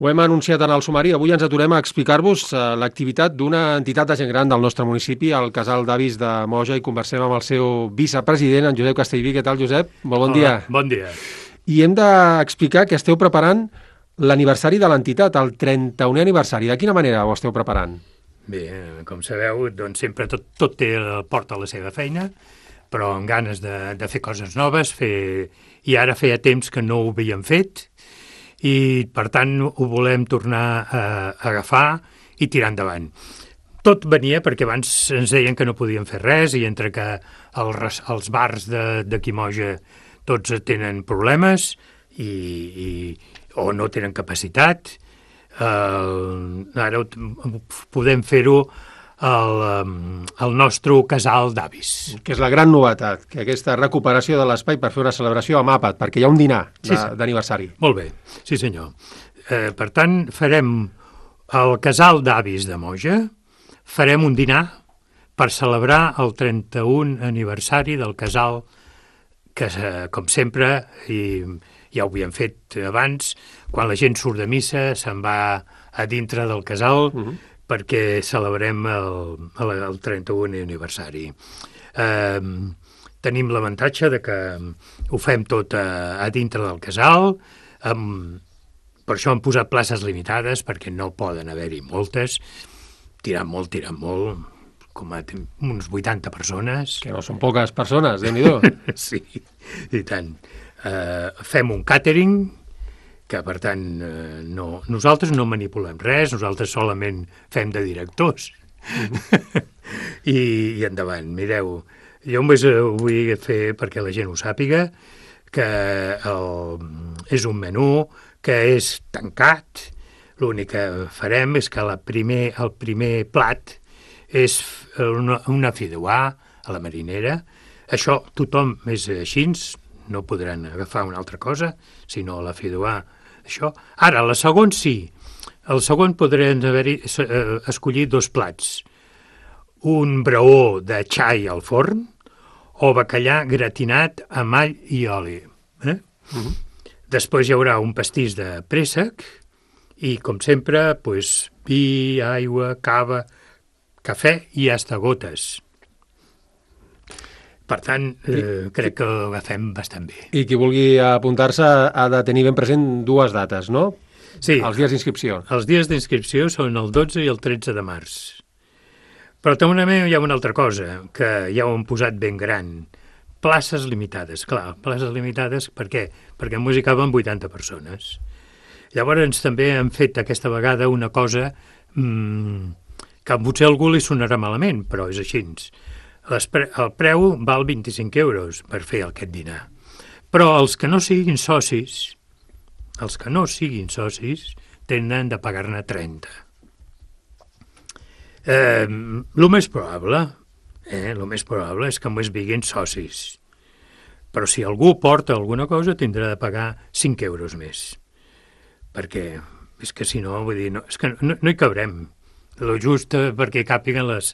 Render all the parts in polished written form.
Ho hem anunciat en el sumari. Avui ens aturem a explicar-vos l'activitat d'una entitat de gent gran del nostre municipi, el Casal d'Avis de Moja, i conversem amb el seu vicepresident, en Josep Castellví. Què tal, Josep? Molt bon dia. Bon dia. I hem d'explicar que esteu preparant l'aniversari de l'entitat, el 31è aniversari. De quina manera ho esteu preparant? Bé, com sabeu, doncs sempre tot porta la seva feina, però amb ganes de fer coses noves, i ara feia temps que no ho havíem fet, i per tant ho volem tornar a agafar i tirar endavant. Tot venia perquè abans ens deien que no podíem fer res, i entre que els bars d'aquí Moja tots tenen problemes o no tenen capacitat, ara podem fer-ho al nostre casal d'avis. Que és la gran novetat, que aquesta recuperació de l'espai per fer una celebració amb àpat, perquè hi ha un dinar d'aniversari. Molt bé, sí senyor. Per tant, farem al casal d'avis de Moja, farem un dinar per celebrar el 31 aniversari del casal, que com sempre, i ja ho havíem fet abans, quan la gent surt de missa se'n va a dintre del casal, perquè celebrem el 31è aniversari. Tenim l'avantatge de que ho fem tot a dintre del casal, per això hem posat places limitades, perquè no poden haver-hi moltes, tirant molt, com uns 80 persones. Que no són poques persones, Déu-n'hi-do. Sí, i tant. Fem un càtering, que per tant nosaltres no manipulem res, nosaltres solament fem de directors. I endavant, mireu, jo només ho vull fer perquè la gent ho sàpiga, que és un menú que és tancat. L'únic que farem és que el primer plat és una fideuà a la marinera. Això tothom és així, no podran agafar una altra cosa, sinó la fideuà. Això. Ara, la segon sí. El segon podrem escollir dos plats. Un braó de xai al forn o bacallà gratinat amb all i oli. Després hi haurà un pastís de préssec i, com sempre, vi, aigua, cava, cafè i gotes. Per tant, crec que ho agafem bastant bé. I qui vulgui apuntar-se ha de tenir ben present dues dates, no? Sí. Els dies d'inscripció. Els dies d'inscripció són el 12 i el 13 de març. Però també hi ha una altra cosa, que ja ho hem posat ben gran. Places limitades. Clar, places limitades, per què? Perquè en música van 80 persones. Llavors també hem fet aquesta vegada una cosa que potser a algú li sonarà malament, però és així. El preu val 25 euros per fer aquest dinar. Però els que no siguin socis, tenen de pagar-ne 30. El més probable és que només vinguin socis. Però si algú porta alguna cosa, tindrà de pagar 5 euros més. Perquè és que si no, vull dir, és que no hi cabrem. Lo just perquè càpiguen les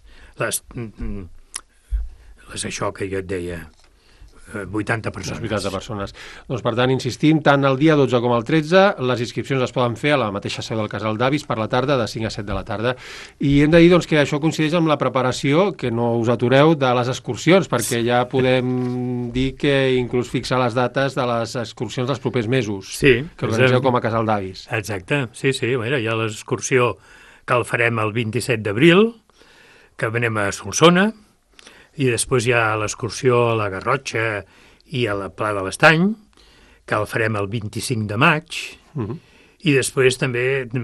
això que jo et deia, 80 persones. 80 persones. Doncs, per tant, insistim, tant el dia 12 com el 13, les inscripcions es poden fer a la mateixa seu del Casal d'Avis per la tarda, de 5 a 7 de la tarda. I hem de dir doncs, que això coincideix amb la preparació, que no us atureu, de les excursions, perquè ja podem dir que inclús fixar les dates de les excursions dels propers mesos, que organitzeu com a Casal d'Avis. Exacte, sí, bueno, hi ha l'excursió que el farem el 27 d'abril, que venem a Solsona, i després hi ha l'excursió a la Garrotxa i a la Pla de l'Estany, que el farem el 25 de maig, i després també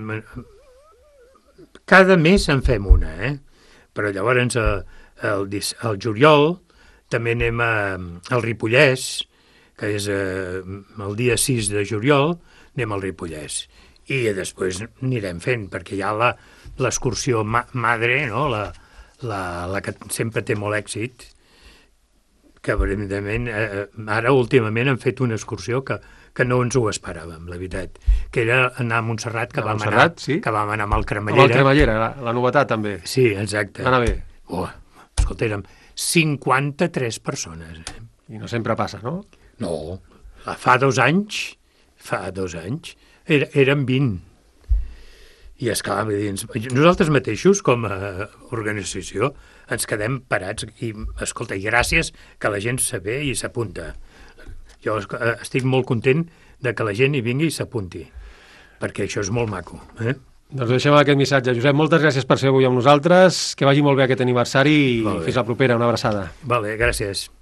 cada mes en fem una, però llavors el juliol també anem al Ripollès, que és el dia 6 de juliol, anem al Ripollès, i després anirem fent, perquè hi ha l'excursió madre, no?, la que sempre té molt èxit, que evidentment ara últimament han fet una excursió que no ens ho esperàvem, la veritat, que era anar a Montserrat, que vam anar amb el Cremallera. Amb el Cremallera, la novetat també. Sí, exacte. Anar bé. Escolta, érem 53 persones. I no sempre passa, no? No, fa 2 anys, érem 20. I esclar, nosaltres mateixos, com a organització, ens quedem parats i, escolta, i gràcies que la gent se ve i s'apunta. Jo estic molt content de que la gent hi vingui i s'apunti, perquè això és molt maco. Doncs deixem aquest missatge. Josep, moltes gràcies per ser avui amb nosaltres, que vagi molt bé aquest aniversari i fins la propera, una abraçada. Vale, gràcies.